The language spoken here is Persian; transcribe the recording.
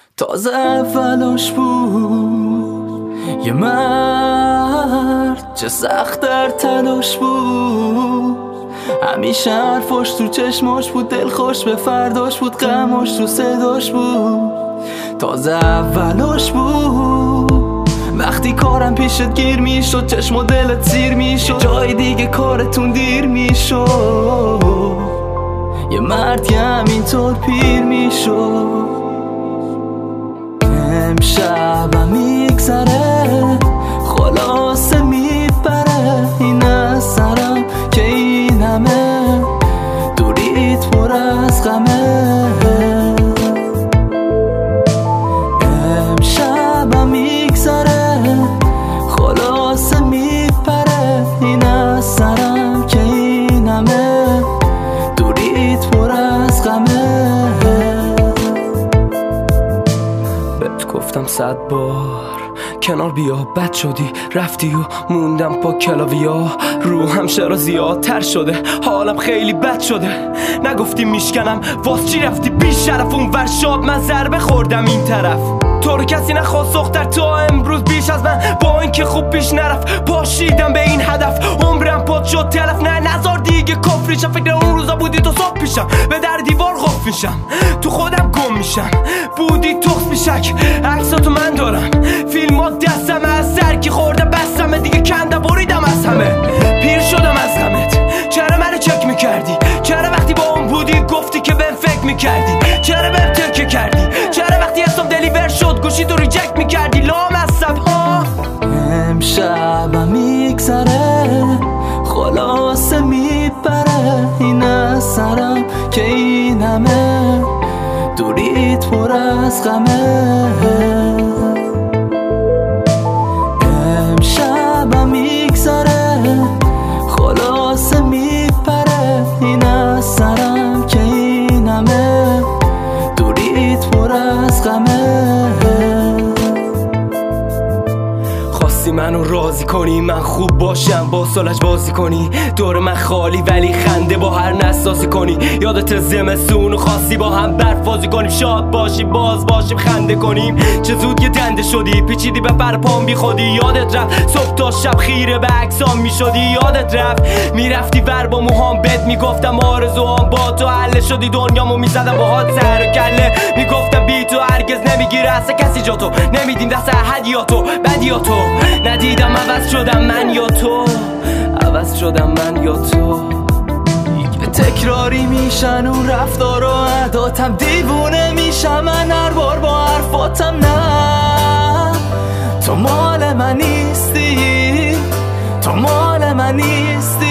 تازه اولش بود یه مرد، چه سخت در تلاش بود. همیشه حرفاش تو چشماش بود، دلخوش به فرداش بود، غماش تو صداش بود. تازه اولش بود وقتی کارم پیشت گیر میشد، چشم و دلت سیر میشد، جای دیگه کارتون دیر میشد. یه مرد یه همینطور پیر میشد. امشبم میگذره خلاصه میپره این از سرم که این همه دوریت پر از غمه. امشبم میگذره خلاصه میپره این از سرم که این همه دوریت پر از غمه. گفتم 100 بار کنار بیا، بد شدی رفتی و موندم پا کلاویا. روحم چرا زیادتر شده، حالم خیلی بد شده. نگفتی میشکنم واس چی رفتی بی شرف اون ور شاد، من ضربه خوردم این طرف. تو رو کسی نخواست دختر تا امروز بیش از من، با اینکه خوب پیش نرفت پاشیدم به این هدف. عمرم پاد شد تلف، نه نزار دیگه کفریشم. فکر اون روزا بودی تو صبح پیشم، به در دیوار غف میشم، تو خودم گم میشم. بودی تخص میشک عکساتو من دارم، فیلمات دستم از سر که خورده بستم دیگه، کندم بریدم از همه. پیر شدم از غمت، چرا منو چک میکردی؟ چرا وقتی با اون بودی گفتی که بهم فکر میکردی؟ چرا بهم تکه کردی؟ چرا وقتی اسم دلیور شد گوشی تو ریجکت میکردی؟ لام از ها. امشبم میگذره خلاصه میپره این از سرم که این همه دوریت پر از غمه. امشبم میگذره خلاصه میپره این از سرم که این همه دوریت پر از غمه. خواستی منو راضی کنی من خوب باشم، با سالش بازی کنی، دور من خالی ولی خنده با هر نساسی کنی. یادت زمستون خواستی با هم برف بازی کنیم، شاد باشیم باز باشیم خنده کنیم. چه زود یه دنده شدی پیچیدی به پر پام بی خودی. یادت رفت صبح تا شب خیره به عکسام میشدی. یادت رفت میرفتی ور با موهام بد میگفتم آرزوام با تو حل شدی. دنیامو میزدم باهات سر و کله، میگفتم بی تو هرگز نمیگیره اصلا کسی جا تو. نمیدیم دست احد یا تو بدی یا تو، ندیدم عوض شدم من یا تو، عوض شدم من یا تو. تکراری میشن اون رفتار و عاداتم، دیوونه میشم من هر بار با حرفاتم. نه تو مال من نیستی، تو مال من نیستی.